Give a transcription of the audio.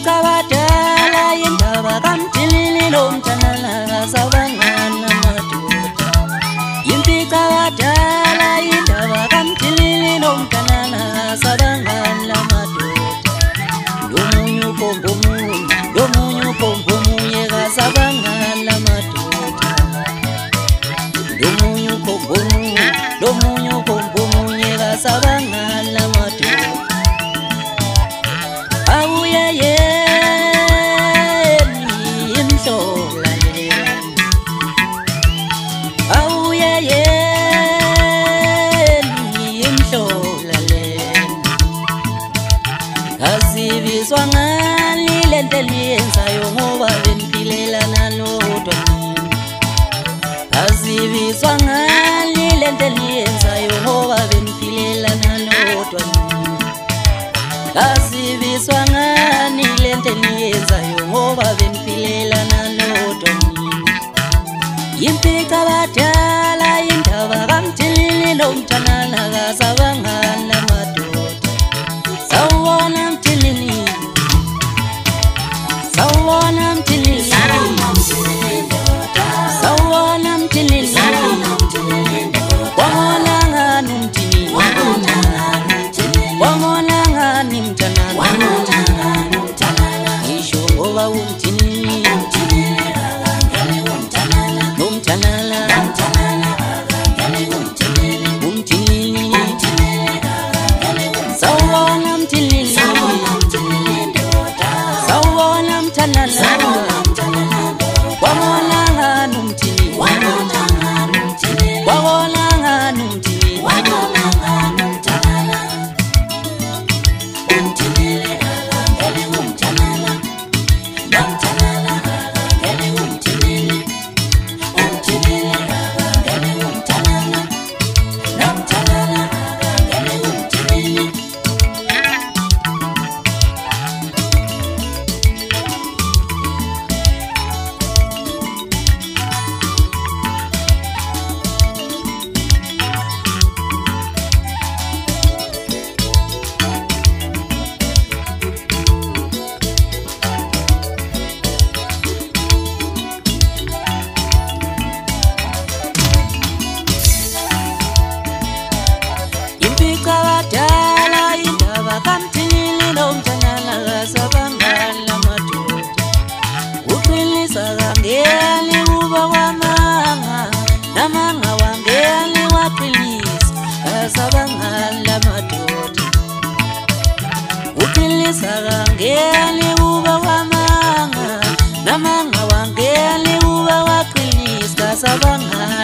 Impika badala indaba kaMthilili nomthanala kasabangana madoda. Impika badala indaba kaMthilili nomthanala kasabangana madoda. Lomunye ukhombo munye kasabangana madoda. Lomunye ukhombo munye kasabangana madoda. Azibizwa ngani lento eliyenzayo ngoba benipilelana lodwa nini. Azibizwa ngani lento eliyenzayo ngoba benipilelana lodwa nini. Azibizwa ngani lento eliyenzayo ngoba benipilelana lodwa nini. Impika badala indaba kaMthilili nomthanala kasabangana madoda. Sawubona Mthilili, sawubona Mthilili, sawubona Mthilili, wabona ngani uMthilili, wabona ngani mthanala, ngisho ngoba uMthilili nomthanala, sawubona Mthilili, sawubona mthanala, wabona ngani uMthilili, wabona ngani uMthilili, impika badala indaba kaMthilili nomthanala kasabangana madoda. Uqinisa kangeni kuba kwamanga, namanga wangeni waqinisa kasabangana madoda. Uqinisa kangeni kuba kwamanga, namanga wangeni kuba waqinisa kasabangana